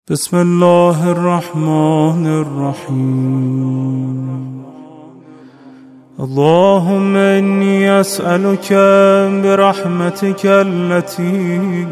بسم الله الرحمن الرحيم. اللهم إني أسألك برحمتك التي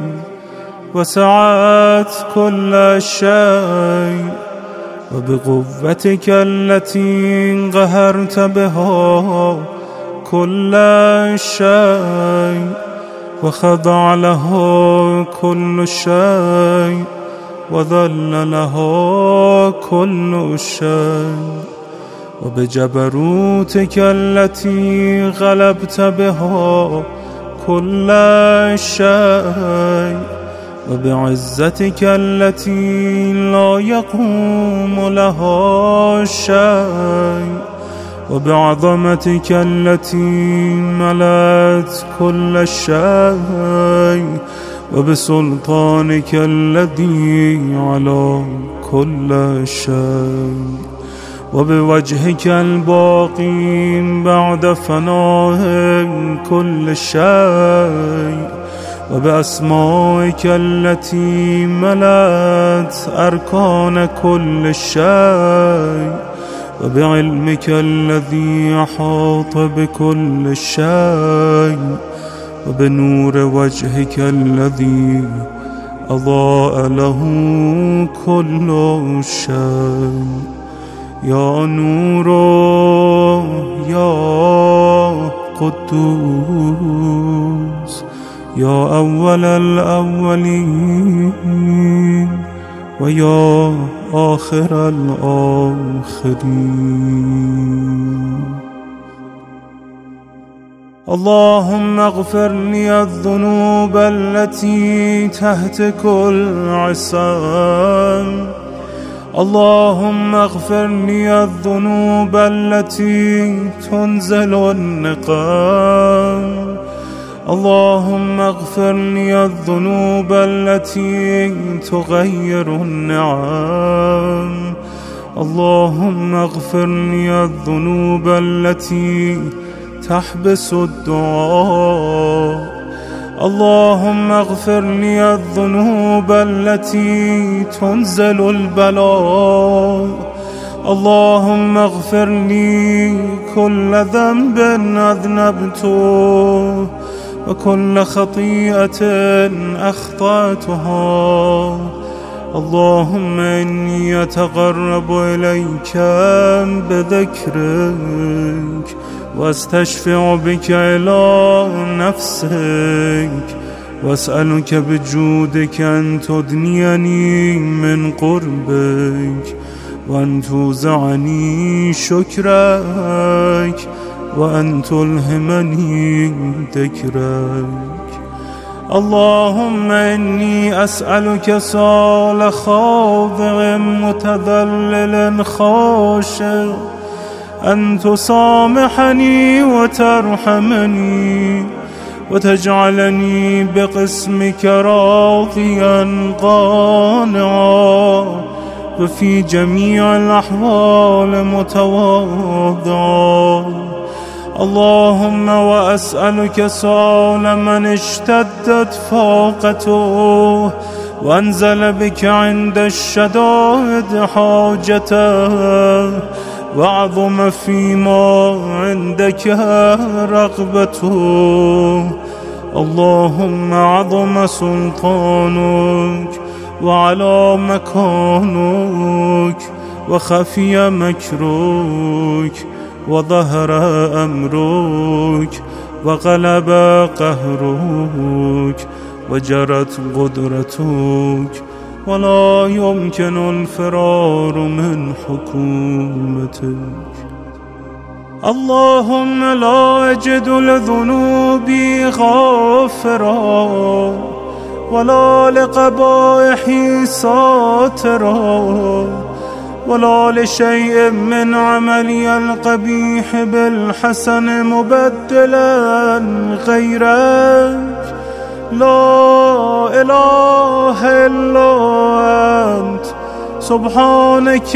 وسعت كل شيء وبقوتك التي قهرت بها كل شيء وخضع له كل شيء وذل له كل شيء وبجبروتك التي غلبت بها كل شيء وبعزتك التي لا يقوم لها شيء وبعظمتك التي ملأت كل شيء وبسلطانك الذي على كل شيء وبوجهك الباقي بعد فناء كل شيء وبأسمائك التي ملأت أركان كل شيء وبعلمك الذي أحاط بكل شيء وبنور وجهك الذي أضاء له كل شيء. يا نور يا قدوس يا أول الأولين ويا آخر الآخرين. اللهم اغفر لي الذنوب التي تهتك العصام. اللهم اغفر لي الذنوب التي تنزل النقام. اللهم اغفر لي الذنوب التي تغير النعم. اللهم اغفر لي الذنوب التي تحبس الدعاء. اللهم اغفر لي الذنوب التي تنزل البلاء. اللهم اغفر لي كل ذنب أذنبته وكل خطيئة أخطأتها. اللهم إني أتقرب إليك بذكرك واستشفع بك إلى نفسك واسألك بجودك أن تدنيني من قربك وأن توزعني شكرك وأن تلهمني ذكرك. اللهم إني أسألك سؤال خاضع متذلل خاشع أن تسامحني وترحمني وتجعلني بقسمك راضيا قانعا وفي جميع الأحوال متواضعا. اللهم وأسألك سؤال من اشتدت فاقته وانزل بك عند الشدائد حاجته وعظم فيما عندك رغبته. اللهم عظم سلطانك وعلى مكانك وخفي مكرك وظهر أمرك وغلب قهرك وجرت قدرتك ولا يمكن الفرار من حكومتك. اللهم لا أجد لذنوبي غافرا ولا لقبائحي ساترا ولا لشيء من عملي القبيح بالحسن مبدلا غيرك. لا إله إلا أنت سبحانك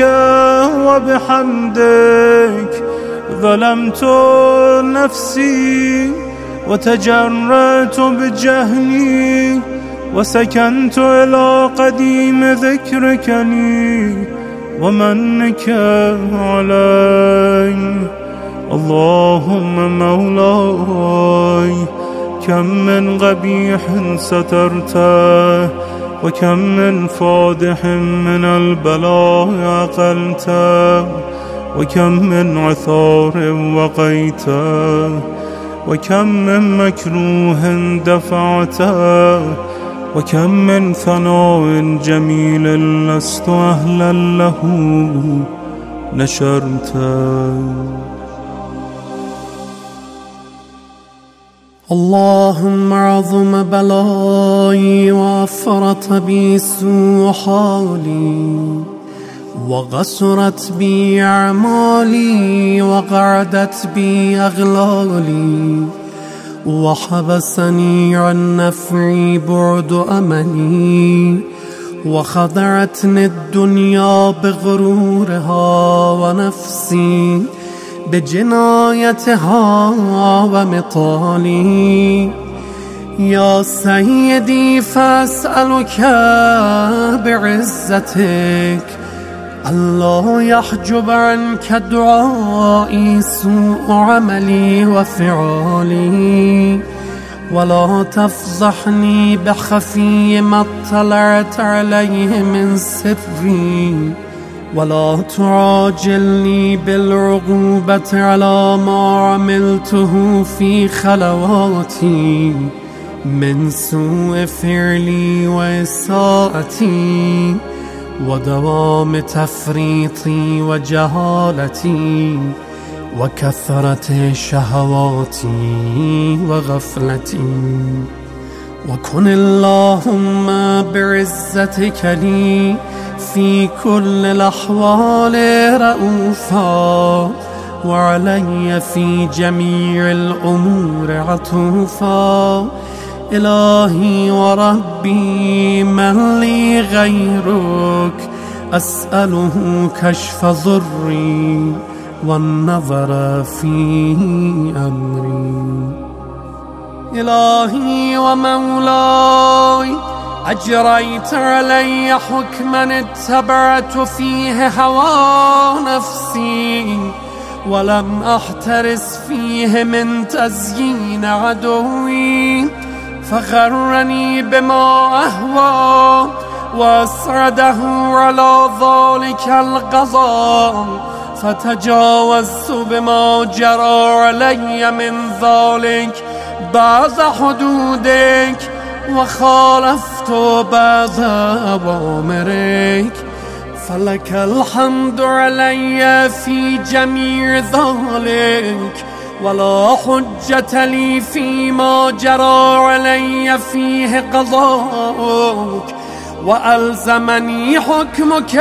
وبحمدك ظلمت نفسي وتجرأت بجهلي وسكنت إلى قديم ذكرك لي ومنك علي. اللهم مولاي كم من قبيح سترته وكم من فادح من البلاء عقلته وكم من عثار وقيته وكم من مكروه دفعته وكم من ثناء جميل لست أهلا له نشرته. اللهم عظم بلائي وأفرط بي سوء حالي وغسرت بي أعمالي وقعدت بي أغلالي وحبسني عن نفعي بعد أملي وخدعتني الدنيا بغرورها ونفسي بجنايتها ومطالي. يا سيدي فأسألك بعزتك ألا يحجب عنك دعائي سوء عملي وفعالي ولا تفضحني بخفي ما اطلعت عليه من سري ولا تعاجلني بالعقوبة على ما عملته في خلواتي من سوء فعلي وإساءتي ودوام تفريطي وجهالتي وكثرة شهواتي وغفلتي. وكن اللهم بعزتك لي في كل الأحوال رؤوفا وعلي في جميع الأمور عطوفا. إلهي وربي من لي غيرك أسأله كشف ضري والنظر في أمري. إلهي ومولاي أجريت علي حكما اتبعت فيه هوى نفسي ولم أحترس فيه من تزيين عدوي فغرني بما أهوى وأسرده على ذلك القضاء فتجاوزت بما جرى علي من ذلك بعض حدودك وخالفت بعض أوامرك فلك الحمد علي في جميع ذلك ولا حجة لي فيما جرى علي فيه قضاءك وألزمني حكمك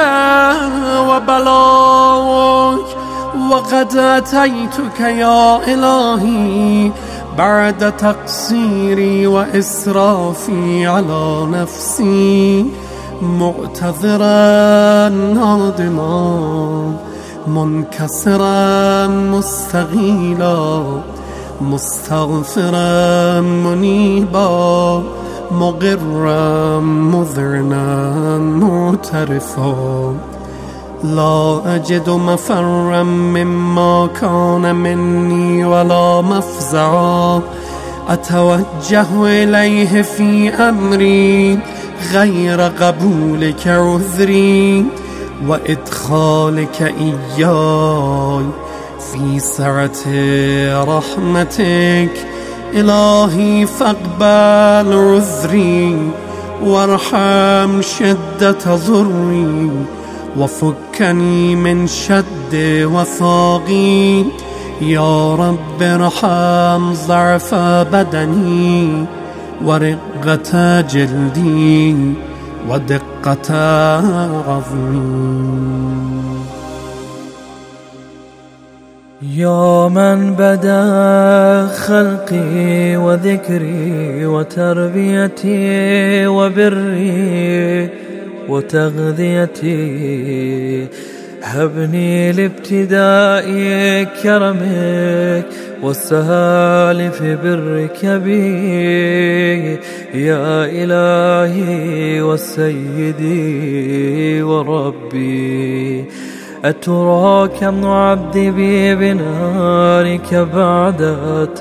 وبلاغك. وقد أتيتك يا إلهي بعد تقصيري وإسرافي على نفسي معتذرا نادما منكسرا مستغيلا مستغفرا منيبا مقرا مذعنا معترفا. لا أجد مفرا مما كان مني ولا مفزعا أتوجه إليه في أمري غير قبولك عذري وإدخالك إياي في سعة رحمتك. إلهي فاقبل عذري وارحم شدة ضري وفكني من شد وثاقي. يا رب ارحم ضعف بدني ورقة جلدي ودقة عظمي. يا من بدا خلقي وذكري وتربيتي وبري وتغذيتي هبني لابتداء كرمك والسهال في برك بي يا إلهي وسيدي وربي. أترى كم نعذبي بنارك بعد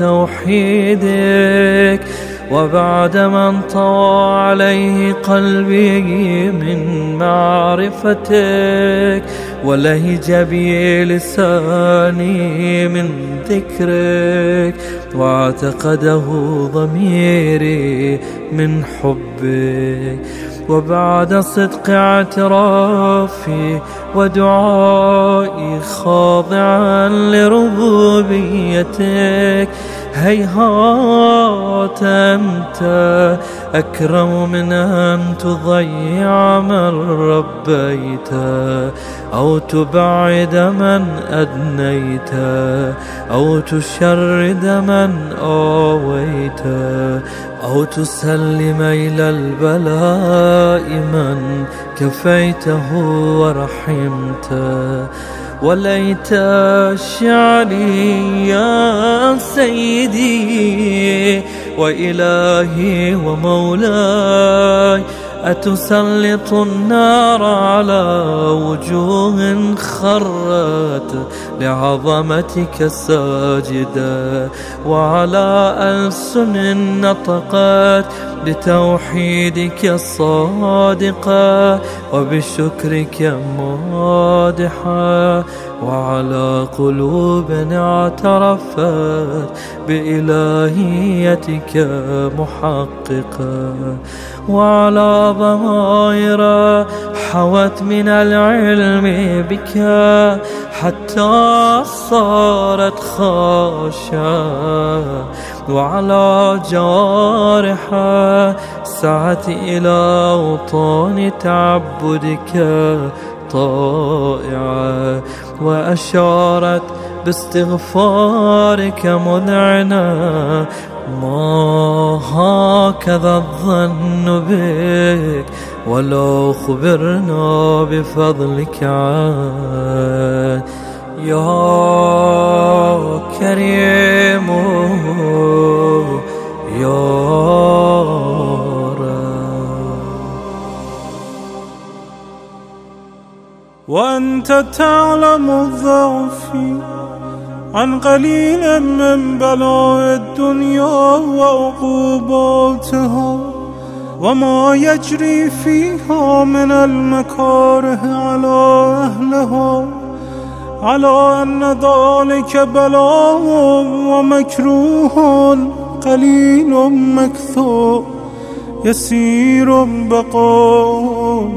توحيدك وبعد ما انطوى عليه قلبي من معرفتك ولهج بي لساني من ذكرك واعتقده ضميري من حبك. وبعد صدق اعترافي ودعائي خاضعا لربوبيتك هيهات أنت أكرم من أن تضيع من ربيت أو تبعد من أدنيت أو تشرد من آويت أو تسلم إلى البلاء من كفيته ورحمته. وليت شعري يا سيدي وإلهي ومولاي أتسلط النار على وجوه خرت لعظمتك الساجدة وعلى ألسن نطقت بتوحيدك الصادقة وبشكرك مادحة وعلى قلوب اعترفت بإلهيتك محققة وعلى ضمائر حوت من العلم بك حتى صارت خاشعة وعلى جوارح سعت إلى أوطان تعبدك طائعة وأشارت باستغفارك مذعنة ما هكذا الظن بك ولو خبرنا بفضلك عاد يا كريم يا وأنت تعلم ضعفي عن قليل من بلاء الدنيا وعقوباتها وما يجري فيها من المكاره على أهلها على أن ذلك بلاء ومكروه قليل مكثور يسير بقاء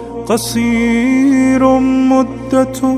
قصير مدة.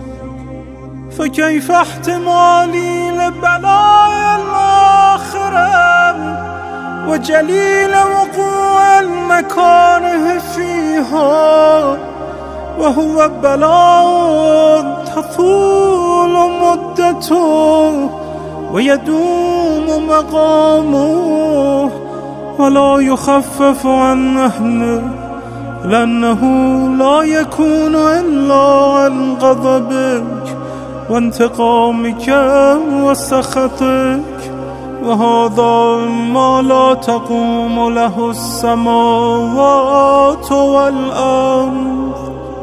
فكيف احتمالي لبلاء الآخرة وجليل وقوع المكاره فيها وهو بلاء تطول مدته ويدوم مقامه ولا يخفف عن أهله لأنه لا يكون إلا عن غضبك وانتقامك وسخطك وهذا ما لا تقوم له السماوات والأرض.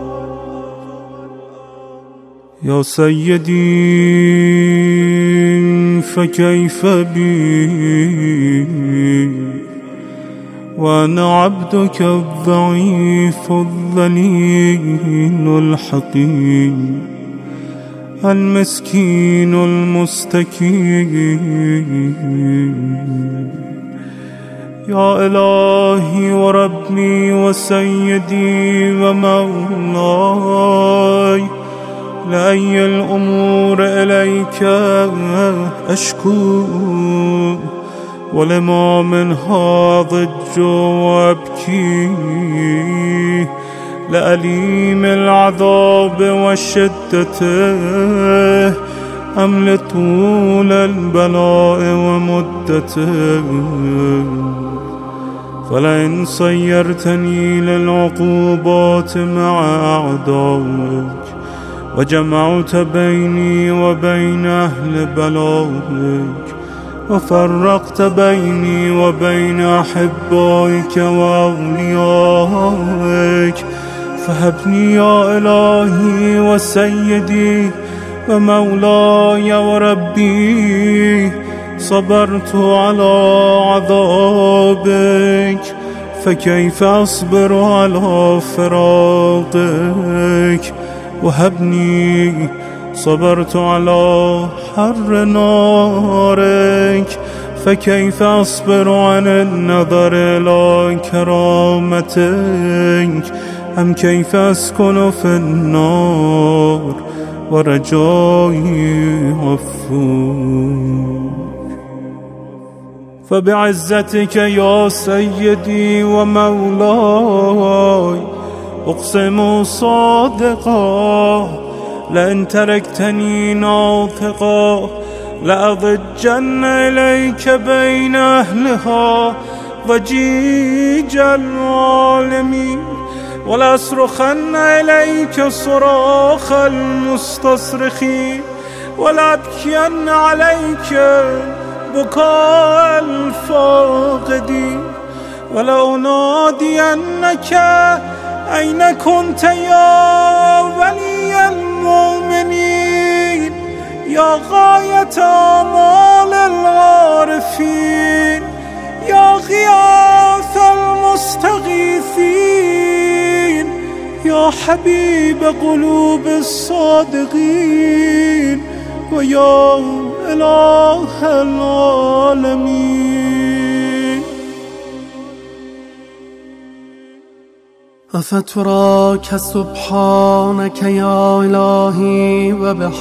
يا سيدي فكيف بي وأنا عبدك الضعيف الذليل الحقير المسكين المستكين. يا إلهي وربي وسيدي ومولاي لأي الأمور إليك أشكو ولما منها ضج وأبكي لأليم العذاب والشدة أم لطول البلاء ومدته. فلئن صيرتني للعقوبات مع أعدائك وجمعت بيني وبين أهل بلائك وفرقت بيني وبين أحبائك وأوليائك، فهبني يا إلهي وسيدي ومولاي وربي. صبرت على عذابك فكيف أصبر على فراقك، وهبني. صبرت على حر نارك فكيف أصبر عن النظر إلى كرامتك، أم كيف أسكن في النار ورجائي عفوك. فبعزتك يا سيدي ومولاي أقسم صادقا لئن تركتني ناطقا لأضجن إليك بين أهلها ضجيج العالمين، ولأصرخن إليك صراخ المستصرخين، ولأبكين عليك بكاء الفاقدين، ولأنادينك أين كنت يا ولي المؤمنين، يا غاية آمال العارفين، يا غياث المستغيثين، يا حبيب قلوب الصادقين، ويا إله العالمين. أفتراك سبحانك يا إلهي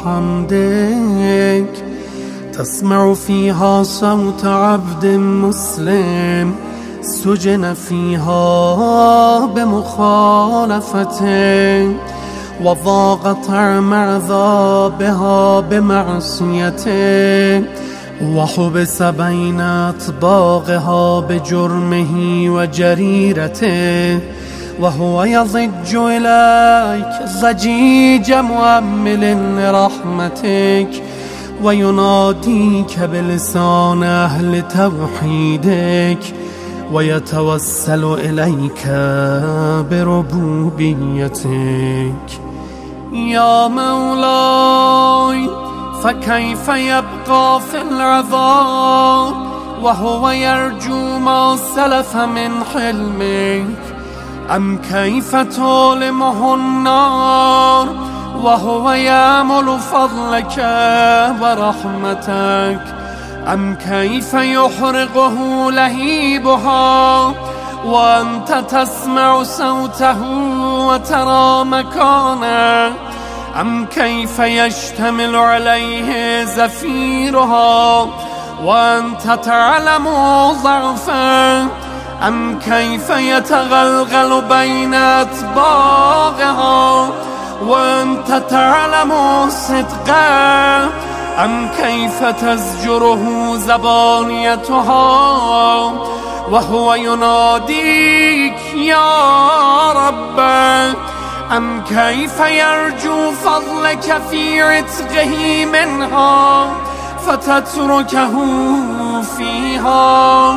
وبحمدك تسمع فيها صوت عبد مسلم سجن فيها بمخالفته، وضاق طعم عذابها بمعصيته، وحبس بين أطباقها بجرمه وجريرته، وهو يضج إليك ضجيج مؤمل لرحمتك، ويناديك بلسان أهل توحيدك، ويتوسل إليك بربوبيتك. يا مولاي فكيف يبقى في العذاب وهو يرجو ما سلف من حلمك، أم كيف تؤلمه النار وهو يأمل فضلك ورحمتك، أم كيف يحرقه لهيبها وأنت تسمع صوته وترى مكانه، أم كيف يشتمل عليه زفيرها وأنت تعلم ضعفه، أم كيف يتغلغل بين أطباقها وأنت تعلم صدقه، أم كيف تزجره زبانيتها وهو يناديك يا رب، أم كيف يرجو فضلك في عتقه منها فتتركه فيها.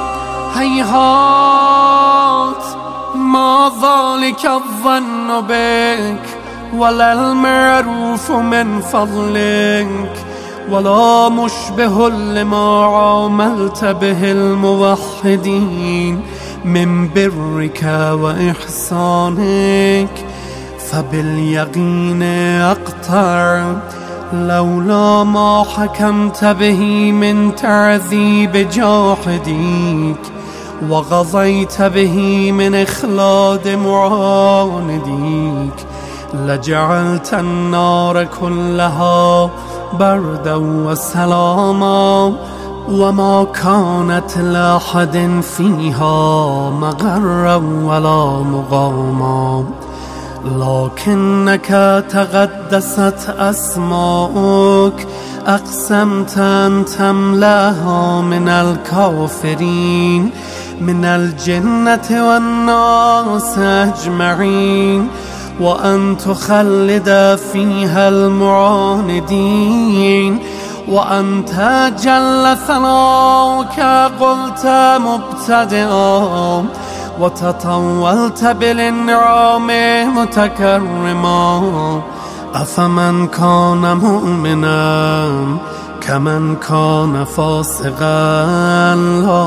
هيهات ما ذلك الظن بك ولا المعروف من فضلك، ولا مشبه لما عاملت به الموحدين من برك وإحسانك، فباليقين أقطع لولا ما حكمت به من تعذيب جاحديك، وغضيت به من إخلاد معانديك، لجعلت النار كلها بردا وسلاما، وما كانت لأحد فيها مغرا ولا مقاما، لكنك تقدست أسماؤك أقسمت أن تملأها من الكافرين من الجنة والناس أجمعين، وأن تخلد فيها المعاندين، وأنت جل ثناؤك قلت مبتدئا وتطولت بالإنعام متكرما. أفمن كان مؤمنا كمن كان فاسقا لا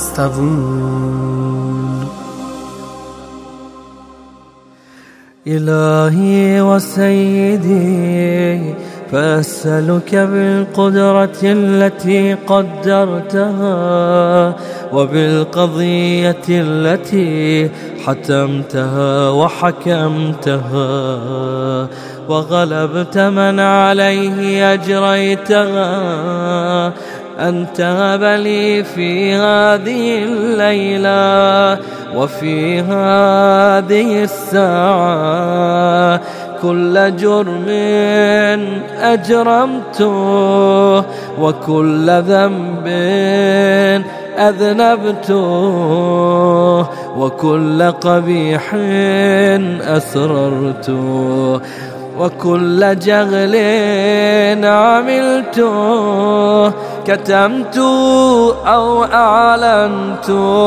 يستوون. إلهي وسيدي، فأسألك بالقدرة التي قدرتها وبالقضية التي حتمتها وحكمتها وغلبت من عليه أجريتها، أن تهب لي في هذه الليلة وفي هذه الساعة كل جرم أجرمته وكل ذنب أذنبته وكل قبيح أسررته وكل جغل عملته، كتمت أو أعلنت،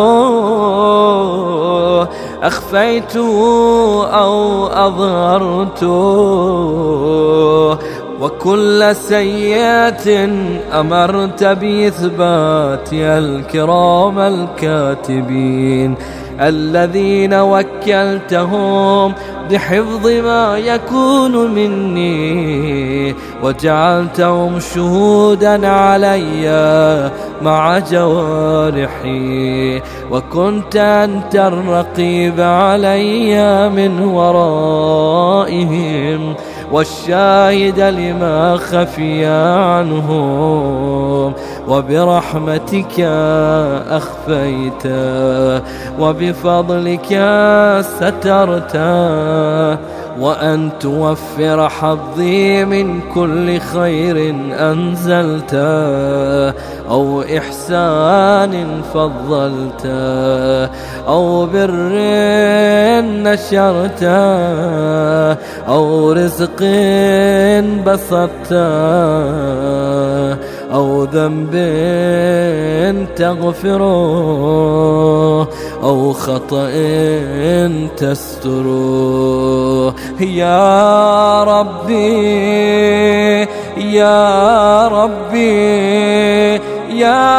أخفيت أو أظهرت، وكل سيئة أمرت بإثبات الكرام الكاتبين الذين وكلتهم بحفظ ما يكون مني، وجعلتهم شهودا علي مع جوارحي، وكنت أنت الرقيب علي من ورائهم والشاهد لما خفي عنهم، وبرحمتك أخفيت وبفضلك سترت، وأن توفر حظي من كل خير أنزلت أو إحسان فضلت أو بر نشرت أو رزق بسطت أو ذنب تغفره أو خطأ تستره. يا ربي يا ربي يا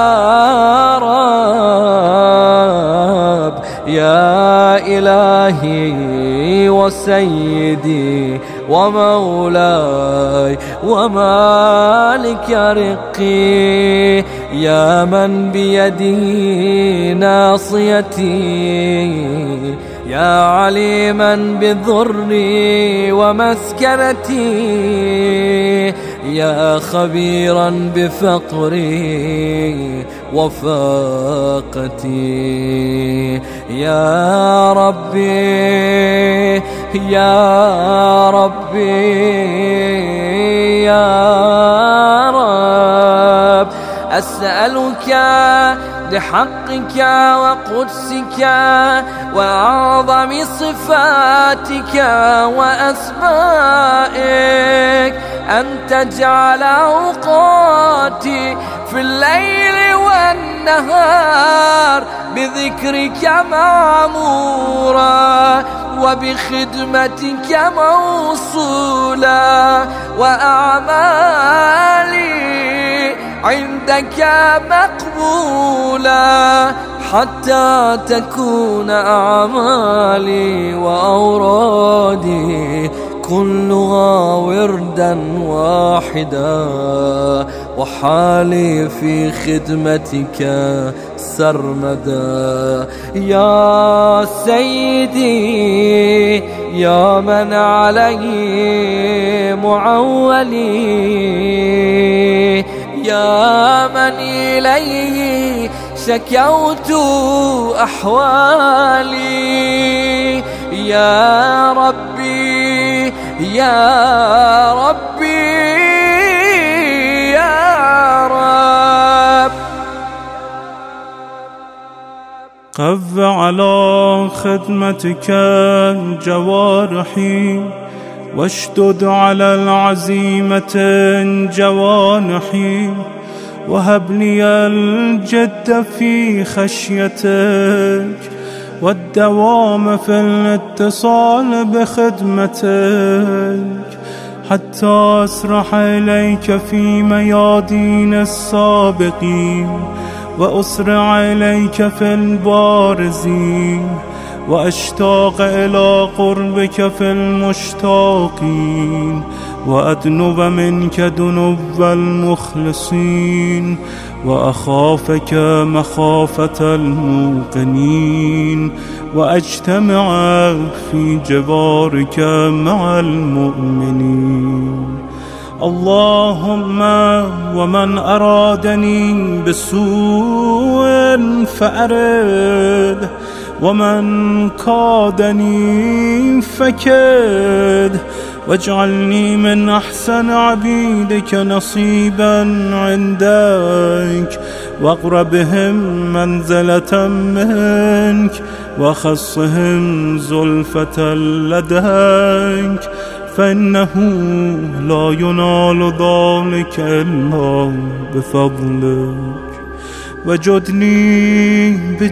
رب، يا إلهي وسيدي ومولاي ومالك رقي، يا من بيده ناصيتي، يا عليما بضري ومسكنتي، يا خبيرا بفقري وفاقتي. يا ربي يا ربي يا رب، أسألك بحقك وقدسك وأعظم صفاتك وأسمائك أن تجعل أوقاتي في الليل والنهار بذكرك معمورا وبخدمتك موصولا، وأعمالي عندك مقبولا، حتى تكون أعمالي وأورادي كلها وردا واحدا، وحالي في خدمتك سرمدا. يا سيدي يا من عليه معولي، يا من إليه شكوت أحوالي، يا ربي يا ربي يا رب، قو على خدمتك جوارحي واشدد على العزيمة جوانحي وهب لي الجد في خشيتك والدوام في الاتصال بخدمتك حتى أسرح إليك في ميادين السابقين وأسرع إليك في البارزين وأشتاق إلى قربك في المشتاقين وأدنب منك دنب المخلصين وأخافك مخافة الموقنين وأجتمع في جوارك مع المؤمنين. اللهم ومن أرادني بسوء فأرد ومن كادني فكد واجعلني من أحسن عبيدك نصيبا عندك واقربهم منزلة منك وخصهم زلفة لديك فإنه لا ينال ذلك إلا بفضلك. وجدني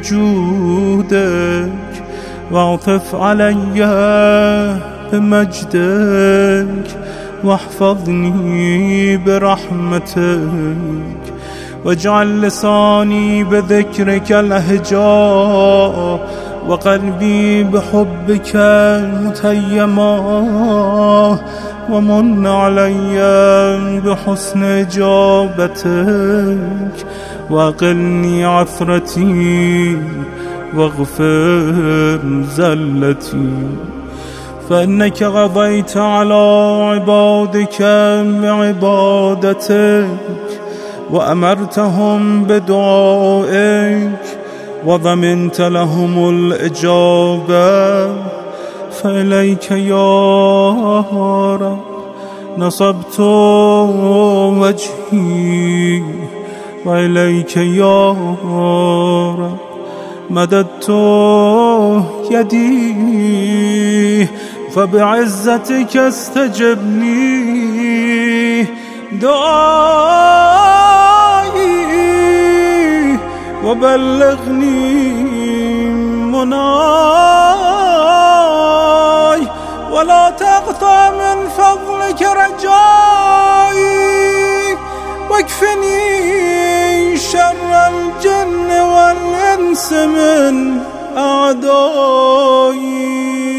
بجودك واعطف علي بمجدك واحفظني برحمتك واجعل لساني بذكرك لهجا وقلبي بحبك متيما ومن علي بحسن إجابتك وأقلني عثرتي واغفر زلتي فإنك قضيت على عبادك بعبادتك وأمرتهم بدعائك وضمنت لهم الإجابة فإليك يا رب نصبت وجهي وإليك يا رب مددت يدي فبعزتك استجبني دعائي وبلغني مناي ولا تقطع من فضلك رجائي واكفني شر الجن والإنس من أعدائي.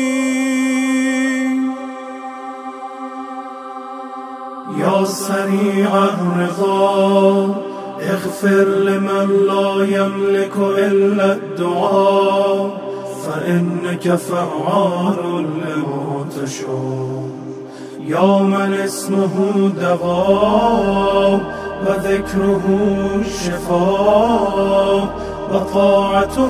يا سريع الرضا اغفر لمن لا يملك إلا الدعاء فإنك فعال لما تشاء. يا من اسمه دواء وذكره شفاء وطاعته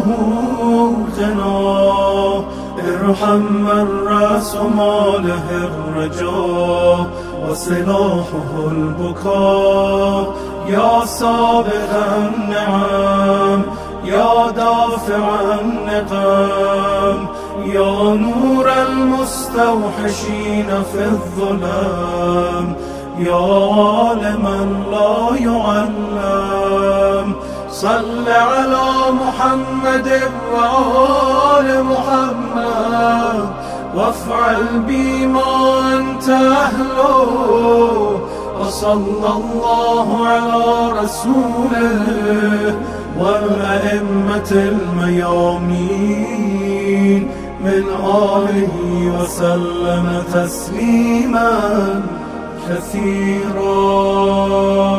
غنى ارحم من رأس ماله الرجاء وسلاحه البكاء. يا سابق النعم يا دافع النقم يا نور المستوحشين في الظلام يا عالما لا يعلم صل على محمد وآل محمد وافعل بما أنت أهله وصلى الله على رسوله والأئمة الميامين من آله وسلم تسليما كثيرا.